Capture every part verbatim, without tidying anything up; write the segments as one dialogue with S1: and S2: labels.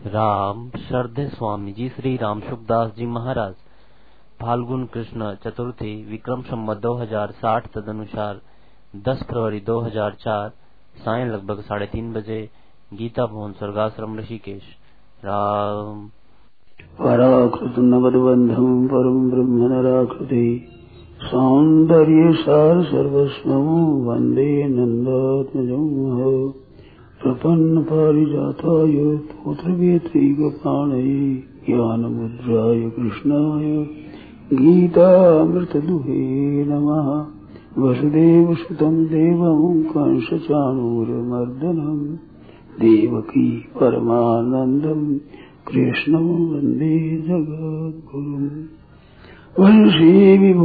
S1: राम श्रद्धे स्वामी जी श्री राम सुखदास जी महाराज फाल्गुन कृष्ण चतुर्थी विक्रम संवत दो हजार साठ तदनुसार दस फरवरी दो हजार चार सायं लगभग साढ़े तीन बजे गीता भवन स्वर्गाश्रम ऋषिकेश। राम
S2: पराकृत नवदबंधम परम ब्रह्म नराकृति सौंदर्य सार सर्वस्वं वंदे नंदात्मजं प्रपन्न पारिजाताय पुत्रवेत्रैकपाणये ज्ञानमुद्राय कृष्णाय गीतामृतदुहे नमः। वसुदेवसुतं देवं कंसचाणूरमर्दनं देवकी परमानन्दं कृष्णं वन्दे जगद्गुरुम्। वंशी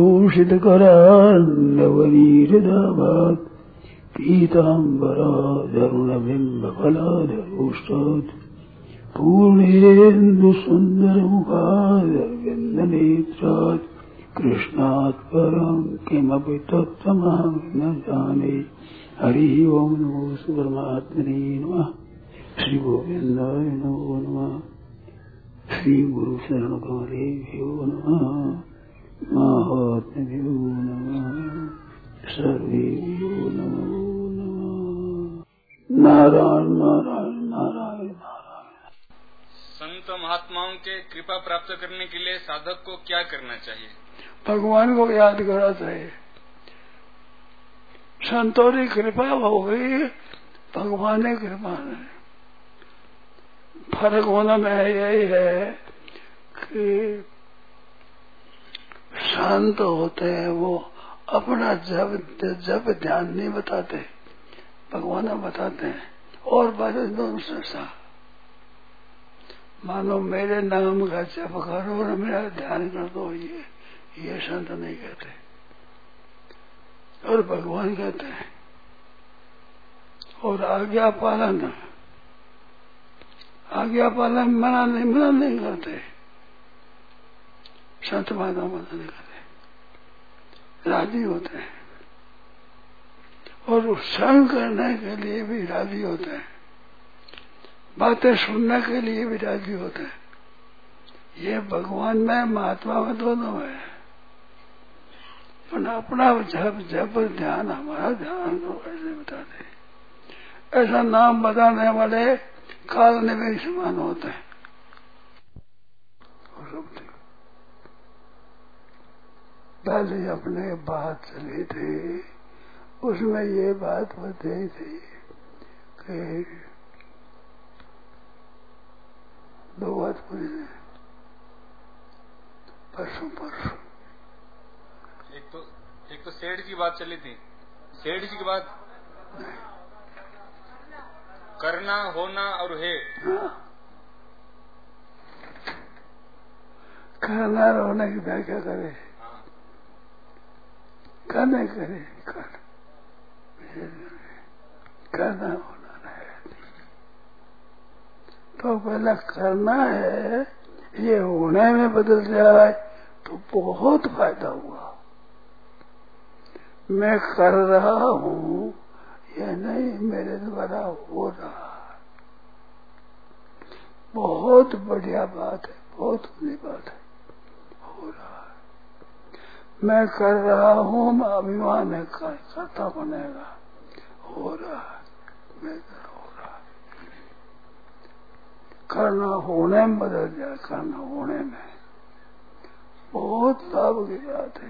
S2: विभूषितकरान्नवनीरदाभात् पीताम्बरादरुणबिम्बफलाधरोष्टात् पूर्णेन्दुसुन्दरमुखादरविन्दनेत्रात् कृष्णात् परं किमपि तत्त्वमहं न जाने। हरि ओं नमो परमात्मने नमः। श्री गोविन्दाय नमो नमः। श्री गुरु शरण कमलेभ्यो नमः। महात्म्यो नमः। सर्वेभ्यो नमो नमः। नारायण नारायण नारायण नारायण।
S3: संत महात्माओं के कृपा प्राप्त करने के लिए साधक को क्या करना चाहिए?
S2: भगवान को याद करना चाहिए। संतों की कृपा हो गई, भगवान की कृपा नहीं। फर्क होना में यही है कि शांत होते हैं, वो अपना जब जब ध्यान नहीं बताते, भगवान बताते हैं। और बस दोनों संसा मानो मेरे नाम का जप करो और मेरा ध्यान कर दो, ये ये संत नहीं कहते, और भगवान कहते हैं। और आज्ञा पालन, आज्ञा पालन मना नहीं मना नहीं करते, संत माता मना नहीं करते, राजी होते हैं। और संग करने के लिए भी राजी होते हैं, बातें सुनने के लिए भी राजी होते हैं। ये भगवान में महात्मा में दोनों है। अपना जब जब ध्यान, हमारा ध्यान तो ऐसे बताते, ऐसा नाम बताने वाले काल निवेश समान होते हैं। पहले अपने बात चली थी, उसमें ये बात बताई थी कि दो बात पूरी है परसों परसों।
S3: एक तो एक तो सेठ की बात चली थी, सेठ जी की बात करना होना और है।
S2: हाँ। करना होने की व्याख्या करे।
S3: हाँ।
S2: करने करे कर करना होना है। तो पहले करना है, ये होने में बदल जाए तो बहुत फायदा हुआ। मैं कर रहा हूँ, ये नहीं मेरे द्वारा हो रहा। बहुत बढ़िया बात है, बहुत बड़ी बात है, हो रहा है। मैं कर रहा हूँ, मैं अभिमान है, करता बनेगा, हो रहा है, मैं हो रहा है। करना होने में बदल जाए, करना होने में बहुत लाभ की बात है,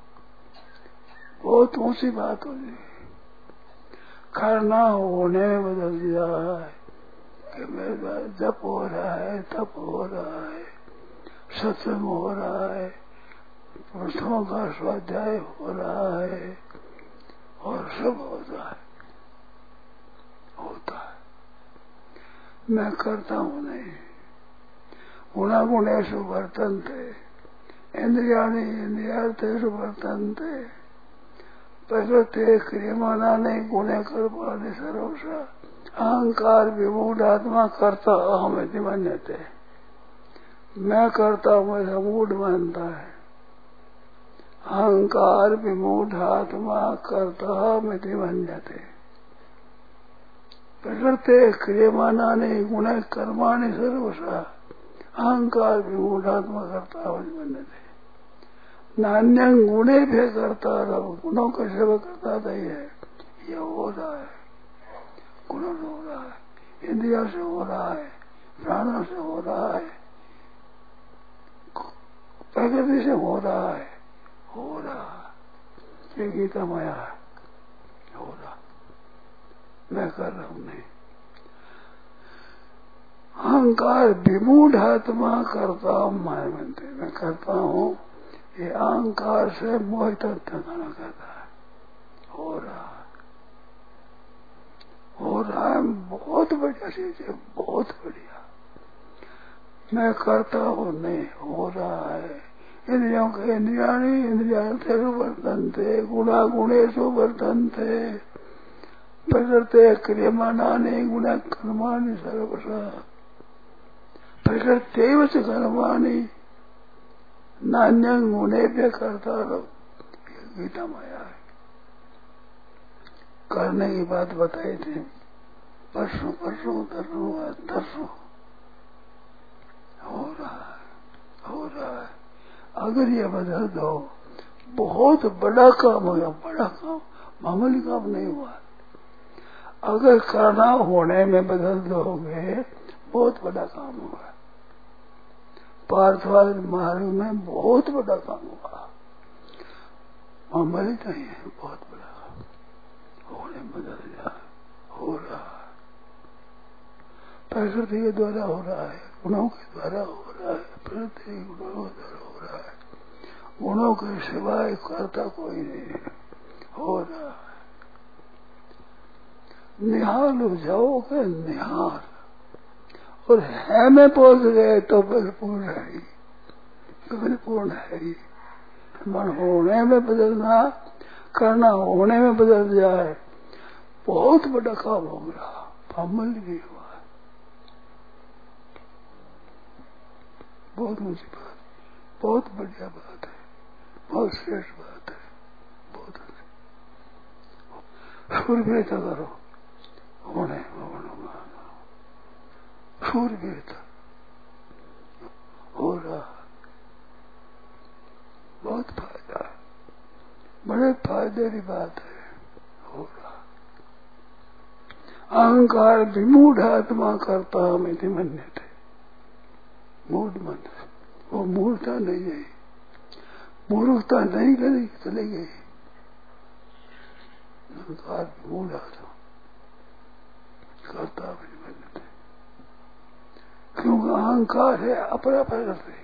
S2: बहुत ऊंची बात हो जाएगी। करना होने में बदल जाए कि मेरा जप हो रहा है, तप हो रहा है, सत्संग हो रहा है, पुरुषों का स्वाध्याय हो रहा है, और सब होता है, होता है। मैं करता हूँ नहीं। गुणा गुणेषु वर्तन्ते इंद्रियाणि इंद्रियार्थेषु वर्तन्ते प्रकृते क्रियमाणानि गुणे कर्माणि सर्वशः अहंकार विमूढ़ात्मा करता अहम इति मन्यते। मैं करता हूँ ऐसा मूढ़ मानता है। अहंकार विमूढ़ात्मा करता अहम इति मन्यते। प्रकृते क्रियमाणानि गुण कर्माणि सर्वशः अहंकार विमूढ़ात्मा करता मनते नान्यं गुणे भी करता गुणों का सेवा करता था ये ये हो रहा है, गुणों से हो रहा है, इंद्रिया से हो रहा है, प्राणों से हो रहा है, प्रकृति से हो रहा है, हो रहा ये गीता माया है, हो रहा मैं कर रहा हूं नहीं। अहंकार विमूढ़ आत्मा करता हूं मैं बनते मैं करता हूं ये अहंकार से मोहित ठिकाना करता है, हो रहा है, हो रहा है, बहुत बढ़िया चीज है, बहुत बढ़िया। मैं करता हूँ नहीं, हो रहा है। इंद्रियों के इंद्रिया नहीं इंद्रिया से वर्तन थे गुणा गुणेशु वर्तन थे प्रकृते क्रियमाणानि गुण कर्माणि सर्वशः प्रकृत्यैव च कर्माणि नान्यं गुणेभ्यः कर्ता गीता माया है। करने की बात बताई थी परसों परसों तरसों तरसों हो रहा है, हो रहा है। अगर ये बदल दो बहुत बड़ा काम होगा, बड़ा काम मामूली काम नहीं हुआ। अगर करना होने में बदल दोगे बहुत बड़ा काम होगा। पार्थवाद मार्ग में बहुत बड़ा काम होगा, मामूली नहीं है, बहुत बड़ा काम होने में बदल जाए, हो रहा है। प्रकृति के द्वारा हो रहा है, गुणों के द्वारा हो रहा है, प्रकृति गुणों के द्वारा हो रहा है। गुणों के सिवाय करता कोई नहीं है, हो रहा है। निहाल हो जाओगे, निहाल और है में पहुंच गए तो परिपूर्ण है ही, परिपूर्ण है ही। मन होने में बदलना, करना होने में बदल जाए बहुत बड़ा काम हो गया, अमल भी हुआ है। बहुत ऊंची बात, बहुत बढ़िया बात है, बहुत श्रेष्ठ बात है, बहुत सूर्य करो होने सूर्य हो रहा, बहुत फायदा है, बड़े फायदे की बात है, हो रहा। अहंकार विमूढ़ आत्मा करता हमें मन्य थे, मूढ़ मन, वो मूर्खता नहीं है, मूर्खता नहीं करी चली गई। अहंकार विमूढ़ आत्मा करता हमें मन्य थे, क्योंकि अहंकार है अपरा प्रकृति।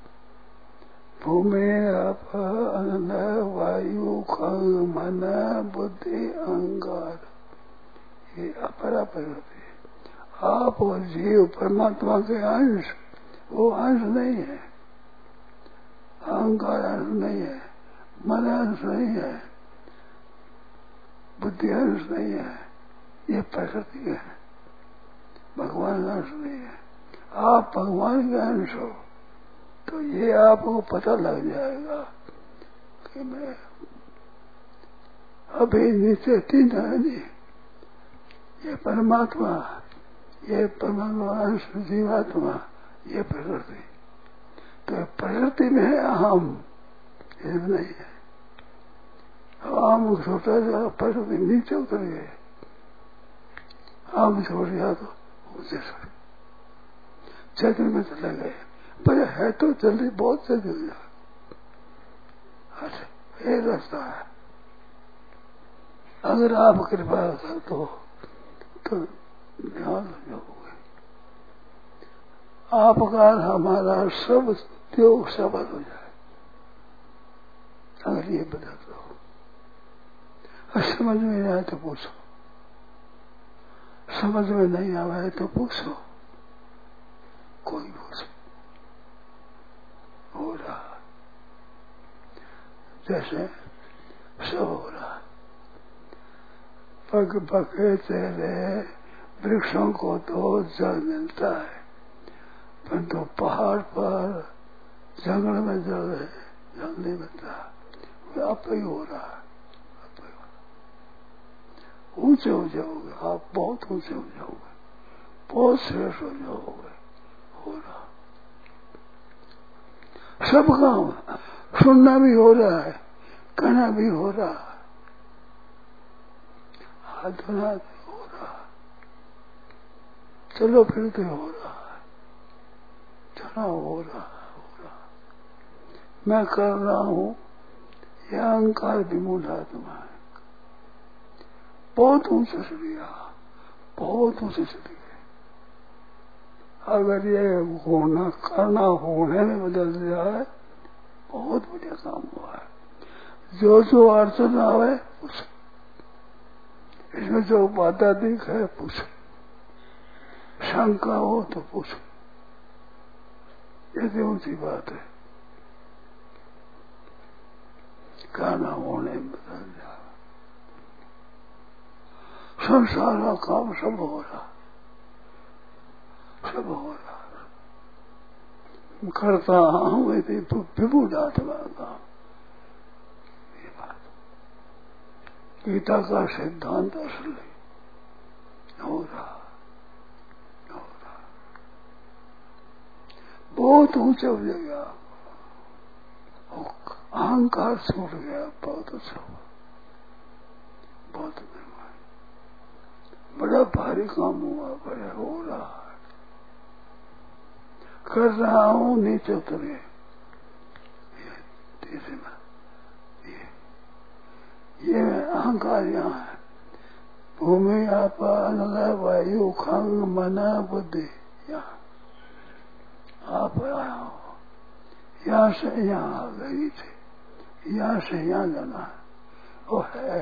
S2: भूमि अप अन्न वायु खंग मन बुद्धि अहंकार, ये अपरा प्रकृति। आप और जीव परमात्मा के अंश, वो अंश नहीं है, अहंकार अंश नहीं है, मन अंश नहीं है, बुद्धि अंश नहीं है, ये प्रकृति है, भगवान अंश नहीं है। आप भगवान के अंश हो तो ये आपको पता लग जाएगा कि मैं अभी नीचे तीन है नहीं, ये परमात्मा, ये परमात्मा अंश जीवात्मा, ये प्रकृति। तो प्रकृति में है अहम, इसमें नहीं है। अहम छोटा सा प्रकृति नीचे उतर गए, अहम छोड़ गया तो ऊंचे छोड़ चैतन्य में चले गए, पर है तो जल्दी बहुत जल्दी हो जाए। अच्छा ये रास्ता है, अगर आप कृपा कर दो तो ध्यान हो जाओगे। आपका हमारा सब उद्योग सफल हो जाए अगर ये बदल दो। समझ में नहीं आए तो पूछो, समझ में नहीं आए तो पूछो, कोई पूछो, हो रहा जैसे सब हो रहा। पग पके तेरे वृक्षों को तो जल मिलता है, परंतु तो पहाड़ पर जंगल में जल है, जल नहीं मिलता, वो आप ही हो रहा है। ऊंचे हो जाओगे, आप बहुत ऊंचे हो जाओगे, बहुत श्रेष्ठ हो जाओगे। हो रहा सब काम, सुनना भी हो रहा है, कहना भी हो रहा है, हाथ धोना भी हो रहा है, चलो फिरते हो रहा है, चला हो रहा है, हो रहा है। मैं कर रहा हूं, यह अहंकार विमूढ़ आत्मा है। बहुत ऊंचे से लिया, बहुत ऊंचे से लिया। अगर ये होना करना होने में बदल जाए, बहुत बढ़िया काम हुआ है। जो जो अड़चन आवे पूछो, इसमें जो बाधा दिख है पूछो, शंका हो तो पूछो, ये तो ऊंची बात है। करना होने में बदल जाए, संसार का काम सब हो रहा, सब हो रहा करता हूं, विभुड आत्मा का। ये बात गीता का सिद्धांत असली हो रहा, हो रहा, बहुत ऊंचे हो जाएगा, अहंकार छूट गया, बहुत अच्छा हुआ, बहुत मेहमान, बड़ा भारी काम हुआ, बड़ा हो रहा है। कर रहा हूं, नीचे उतरे, तीसरी बात ये, ये अहंकार यहाँ है। भूमि आपा अनल वायु खंग मना बुद्धि, यहाँ आप आया हो, यहाँ से यहाँ आ गई थी, यहाँ से यहाँ जाना है, वो है,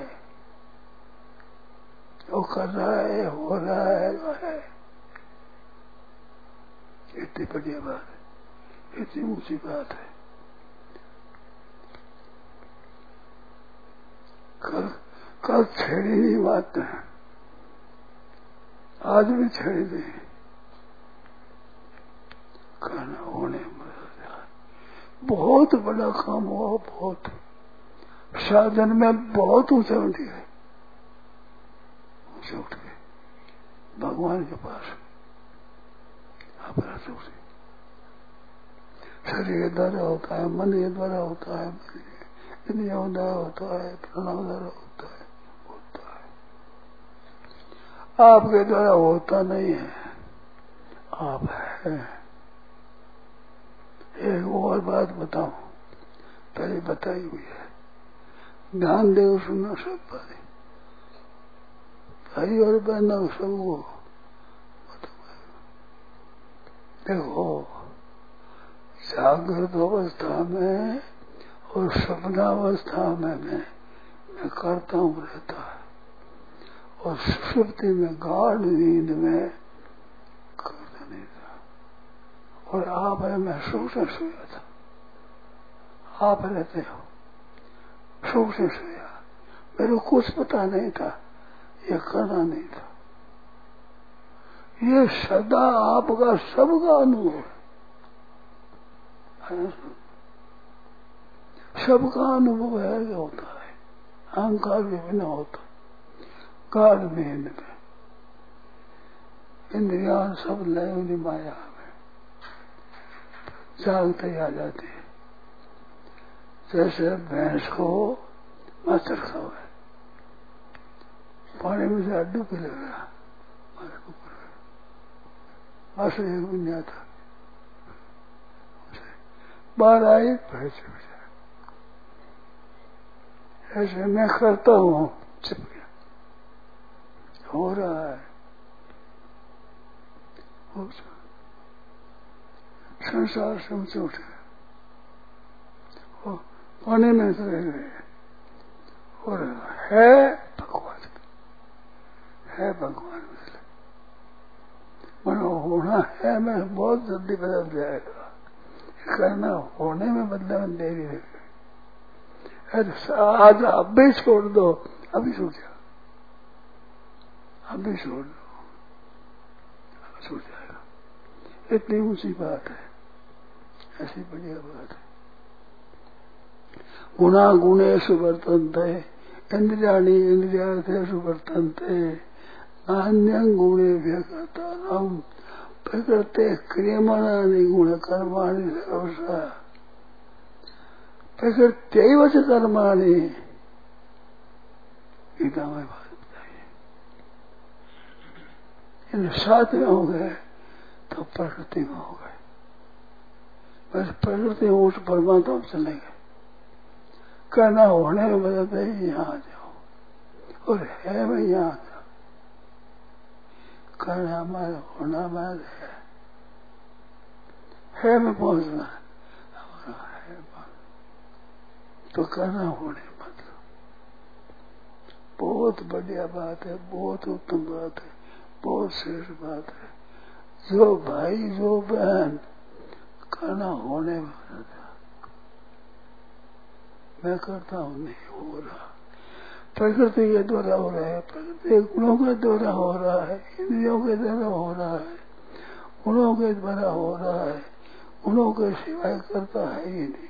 S2: वो कर रहा है, हो रहा है, वो है। इतनी बढ़िया बात है, इतनी ऊंची बात है। कल कल छेड़ी नहीं बात है, आज भी छेड़ी दे, करना होने में बहुत बड़ा काम हुआ, बहुत साधन में बहुत ऊंचे उठ गए, ऊंचे उठ गए भगवान के पास। शरीर के द्वारा होता है, मन के द्वारा होता है, इंद्रियों द्वारा होता है, प्राणों द्वारा होता है, होता है। आपके द्वारा होता नहीं है, आप है। एक और बात बताऊं, पहले बताई हुई है, ध्यान दे सुनना सब भाई, भाई और बहनों सबको देखो। जागृत अवस्था में और सपनावस्था में मैं मैं करता हूँ रहता है, और सुषुप्ति में गाढ़ नींद में करता नहीं था। और आप है, मैं सुख से सोया था, आप रहते हो सुख से सोया, मेरे को कुछ पता नहीं था, ये करना नहीं था। ये सदा आपका सबका अनुभव है, सबका अनुभव है, होता है। अहंकार भी बिना होता, गाढ़ नींद में इंद्रिया सब लय माया में जागते आ जाती है। जैसे भैंस को मास्टर खावा, पानी में से अड्डू पी लेगा, बस एक भी नहीं आता, बाहर आई फिर चुप जाए। ऐसे मैं करता हूँ, चुप गया, हो रहा है, हो संसार से ऊंचे उठे, पानी में तो रह गए, हो रहा है भगवान, है भगवान मनो होना है, मैं बहुत जल्दी बदल जाएगा, करना होने में बदले में देरी है। आज अब भी छोड़ दो, अभी छूट जा, अभी छोड़ दो, अभी छूट जाएगा। इतनी ऊंची बात है, ऐसी बढ़िया बात है। गुणा गुणेश वर्तन्ते इंद्रियाणी इंद्रियार्थेषु वर्तन्ते नान्यं गुणेभ्यः कर्तारं प्रकृते क्रियमाणानि गुणकर्माणि सर्वशः प्रकृत्यैव च कर्माणि। गीता में बात बताइए। इन साथ में हो गए तो प्रकृति में हो गए, बस प्रकृति उठ परमात्मा में चले गए। कहना होने में बदलते ही यहाँ जाओ और है मैं यहाँ जाओ। कहना हमारा होना मैं है, है में पहुंचना हमारा है तो कहना होने मतलब बहुत बढ़िया बात है, बहुत उत्तम बात है, बहुत श्रेष्ठ बात है। जो भाई जो बहन कहना होने में मैं करता हूँ नहीं हो रहा, प्रकृति के द्वारा हो रहा है, प्रकृति गुणों के द्वारा हो रहा है, इंद्रियों के द्वारा हो रहा है, गुणों के द्वारा हो रहा है, गुणों के सिवाय करता है ही नहीं।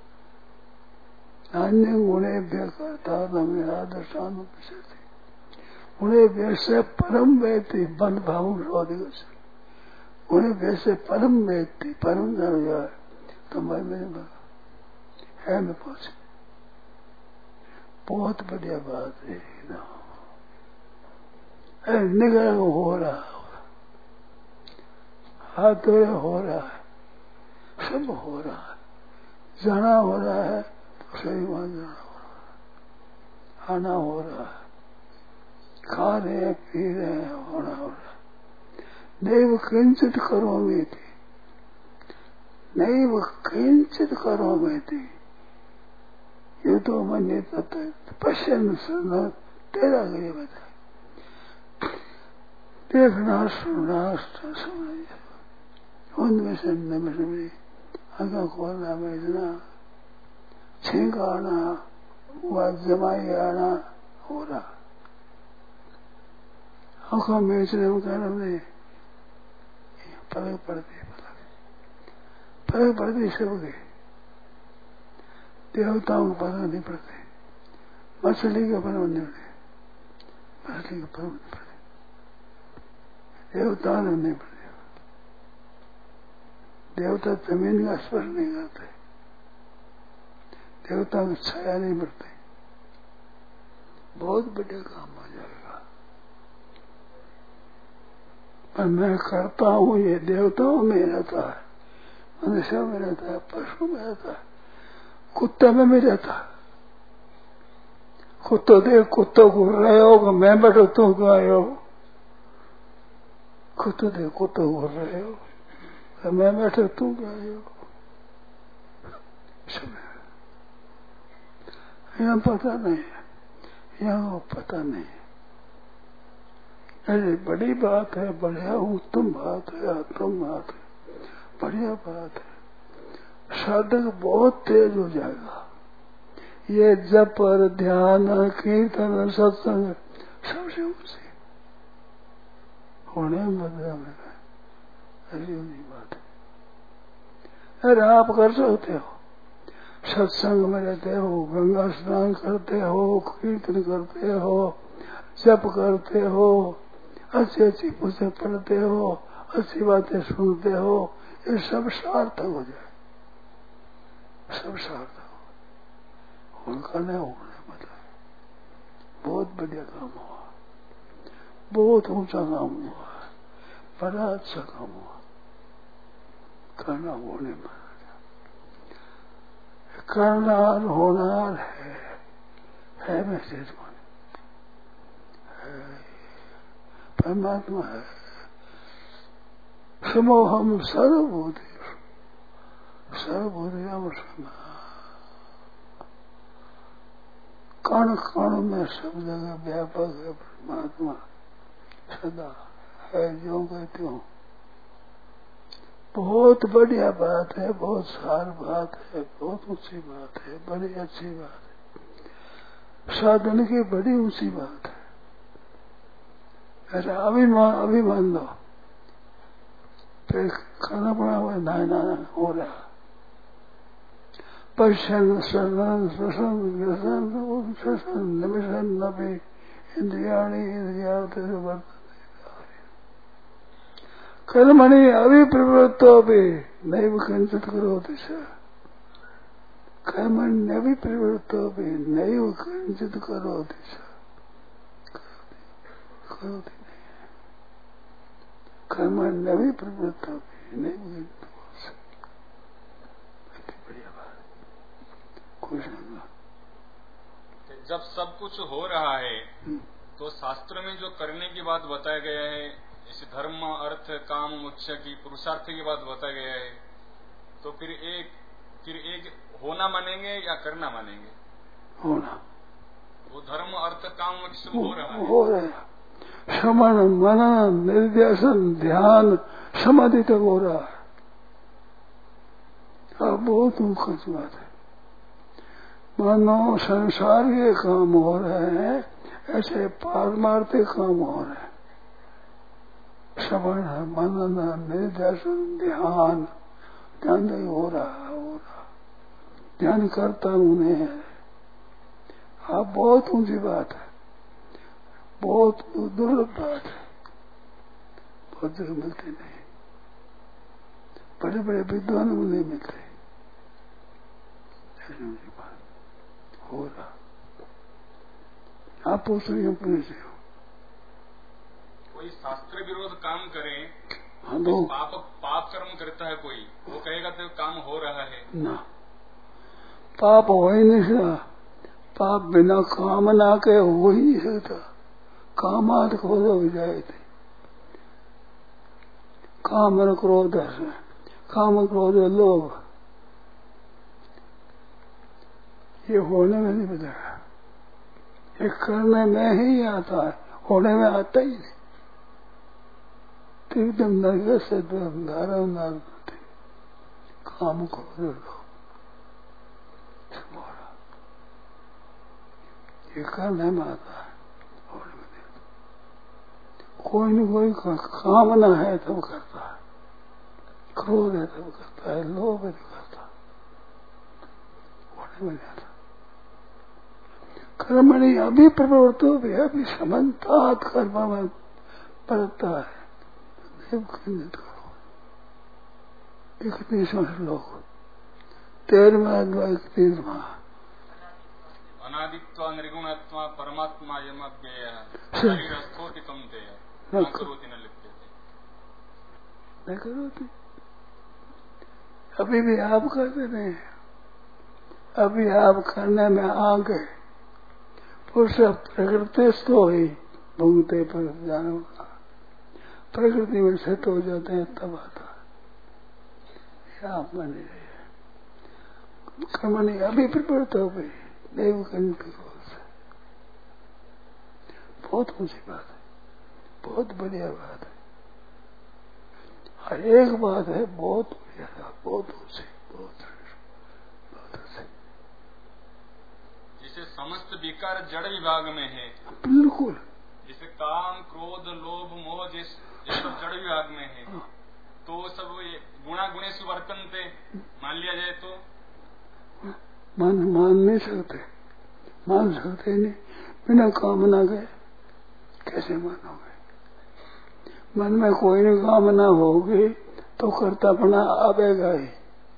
S2: अन्य गुणेभ्य करता आदर्शान गुणेभ्य से परम वेत्ति बंद भाव गुणेभ्य से परम वेत्ति परम जान जाए तो मैं मेरे है मैं पहुंचे। बहुत बढ़िया बात है ना। निगह हो रहा है, हाथ धोए हो रहा है, सब हो रहा है, जाना हो रहा है तो सही वहां जाना हो रहा है, आना हो रहा है, खा रहे हैं पी रहे हैं, होना हो रहा है। नैव किंचित करोमि थी, नैव किंचित करोमि थी, ये तो मन पश्चिम सुनना तेरा गए बताए। देखना सुनना उनमें से में आंखा खोलना में इतना छींक आना हुआ, जमाई आना हो रहा, आंखों में इतने में कहना नहीं पलक पड़ती पलक पलक पड़ती सबके, देवताओं को पता नहीं पड़ते, मछली का परम नहीं पड़े, मछली का परम नहीं पड़े, देवताओं ने नहीं पड़े। देवता जमीन का स्पर्श नहीं करते, देवता की छाया नहीं पड़ती। बहुत बढ़िया काम हो जाएगा। पर मैं करता हूँ ये देवताओं में रहता है, मनुष्यों में रहता है, पशु में रहता है, कुत्ते में भी रहता है। कुत्तो देख कुत्तो घूर रहे हो, मैं बैठो तू क्यों आए हो? कुत्तो देख कुत्तो घूर रहे हो, मैं बैठे तू क्या आए हो? यहाँ पता नहीं है, यहाँ पता नहीं है। अरे बड़ी बात है, बढ़िया उत्तम बात है, उत्तम बात है, बढ़िया बात है। साधक बहुत तेज हो जाएगा। ये जप ध्यान कीर्तन सत्संग सबसे ऊंचे होने में बदला में ऐसी बात है। अरे आप कर सकते हो, सत्संग में रहते हो, गंगा स्नान करते हो, कीर्तन करते हो, जप करते हो, अच्छी अच्छी पुस्तक पढ़ते हो, अच्छी बातें सुनते हो, ये सब सार्थक हो जाए, सब सार्थक हो। उनका नहीं होने मतलब बहुत बढ़िया काम हुआ, बहुत ऊंचा काम हुआ, बड़ा अच्छा काम हुआ। करना होने में करनार होनार है, है मैसेज में परमात्मा है। समोहम सर्वभूति सर्वभूति समा, कण कण में सब जगह व्यापक है परमात्मा, सदा है जो कहती हूँ। बहुत बढ़िया बात है, बहुत सार बात है, बहुत ऊंची बात है, बड़ी अच्छी बात है, साधन की बड़ी ऊंची बात है। अरे अभिमान अभिमान लो, फिर खाना बना हुआ नाना हो रहा, पश्यन शरण श्वसन ग्रसन श्वसन निमिषन नपि इंद्रियाणि इंद्रियार्थ वर्तते कर्मणि अभिप्रवृत्तोऽपि नैव किंचित् करोति स कर्मण्यभिप्रवृत्तोऽपि नैव किंचित् करोति स करोति नहीं कर्मण्यभिप्रवृत्तोऽपि नैव किंचित् करोति स। बढ़िया बात। कुछ
S3: जब सब कुछ हो रहा है तो शास्त्र में जो करने की बात बताया गया है, इस धर्म अर्थ काम मोक्ष की पुरुषार्थ की बात बताया गया है, तो फिर एक फिर एक होना मानेंगे या करना मानेंगे?
S2: होना।
S3: वो धर्म अर्थ काम मोक्ष हो रहा है,
S2: हो रहा है। श्रवण मनन निर्देशन ध्यान समाधि तक हो रहा है। अब बहुत मुख्य बात है। मानो संसार के काम हो रहे हैं, ऐसे पारमार्थिक काम हो रहे हैं। श्रवण मनन निर्देशन ध्यान ध्यान नहीं हो रहा हो रहा ध्यान करता उन्हें है। आप बहुत ऊंची बात है, बहुत दुर्लभ बात है, बहुत जगह मिलती नहीं। बड़े बड़े विद्वानों को नहीं मिलते। हो रहा आप पूछ रही हो अपने से हो।
S3: कोई शास्त्र विरोध काम करे,
S2: हाँ तो
S3: पाप पाप कर्म करता है कोई, वो कहेगा तो काम हो रहा है
S2: ना। पाप हो ही नहीं सकता। पाप बिना कामना के हो ही नहीं सकता। कामात क्रोध हो जाए थे। काम और क्रोध है, काम क्रोध लोभ, ये होने में नहीं बदलेगा। ये करने में ही आता है, होने में आता ही नहीं। तो एकदम नर्गस से धारण नर्गते काम क्रोध लोभ ये करने में आता है, होने में नहीं आता। कोई न कोई कामना है तब करता है, क्रोध है तब करता है, लोभ है तब करता है, होने में नहीं आता। कर्मणि अभी प्रवृत्तो भी अभी समन्तात कर्म में पड़ता है। इकतीसवां श्लोक तेरहवा अध्याय इकतीसवां।
S3: अनादित्वा निर्गुणत्वा परमात्मा यम अव्यय शरीरस्थोति कौन्तेय न करोति न लिप्यते।
S2: न करोति अभी भी आप करते नहीं, अभी आप करने में आ गए। पुरुष प्रकृति तो ही भूंगते पर जाने वाला, प्रकृति में सेट हो जाते हैं तब आता है। आप माने कर्मणि अभी प्रवृत्त हो गई देव कंठ से। बहुत ऊंची बात है, बहुत बढ़िया बात है। हर एक बात है बहुत बढ़िया, बहुत ऊंची, बहुत बहुत अच्छी।
S3: जिसे समस्त विकार जड़ विभाग में है,
S2: बिल्कुल।
S3: जिसे काम क्रोध लोभ मोह जिस ये सब जड़ विभाग में है, तो सब गुणा गुणेषु वर्तन्ते मान लिया जाए तो
S2: मान मान नहीं सकते, मान सकते नहीं। बिना कामना के कैसे मानोगे? मन में कोई नहीं कामना होगी तो कर्तापना आवेगा ही।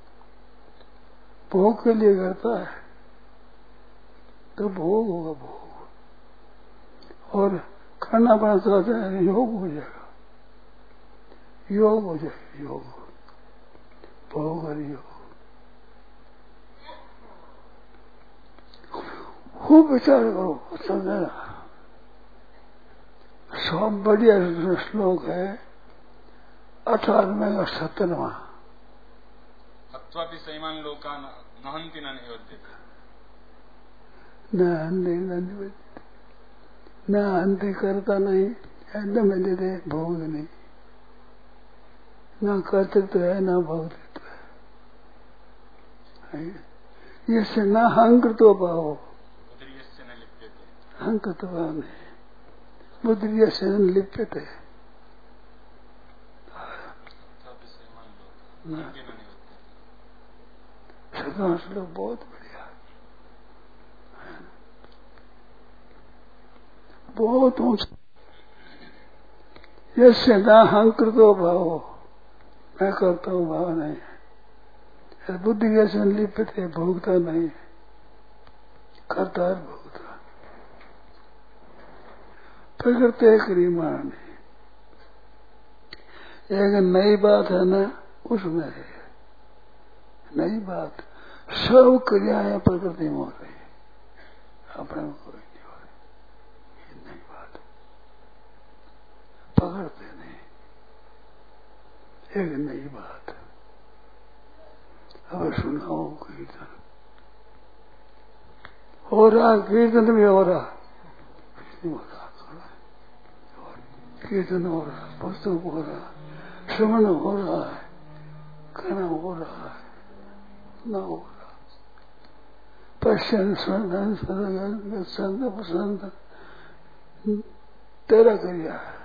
S2: भोग के लिए करता है तो भोग होगा, भोग। और करना पड़ता है योग हो जाएगा, योग हो जाएगा, योग भोग और योग। खूब विचार करो, समझना। सब बढ़िया श्लोक है अठारहवें और सत्रहवा।
S3: अथवा सैमान लोका नहंति न नियोज्यते
S2: न हंति न नियोज्यते, न हंति करता नहीं, एकदम देते भोग नहीं, न कर्तृत्व है न भोक्तृत्व है। ये से न हंकृतो भाव, हंकृतो भाव नहीं, बुद्धिय से लिप्यते। छठवां श्लोक बहुत बढ़िया, बहुत ऊंचा। यस्य नाहंकृतो भावो, मैं करता हूँ भाव नहीं है, बुद्धि के संलिप्त है, भोगता नहीं है, करता है भोगता, प्रकृति क्रियमाण नहीं। एक नई बात है ना, उसमें है नई बात। सब क्रियाएं प्रकृति में हो रही है, अपने में कोई नहीं हो रही। ये नई बात पकड़ते नहीं, एक नई बात। अब सुनाओ कीर्तन हो रहा, कीर्तन भी हो रहा, हो रहा कीर्तन हो रहा, पुस्तक हो रहा, श्रवण हो रहा है, कहना हो रहा है, न हो रहा। पश्चिम स्वर्ण संत पसंद तेरा क्रिया है,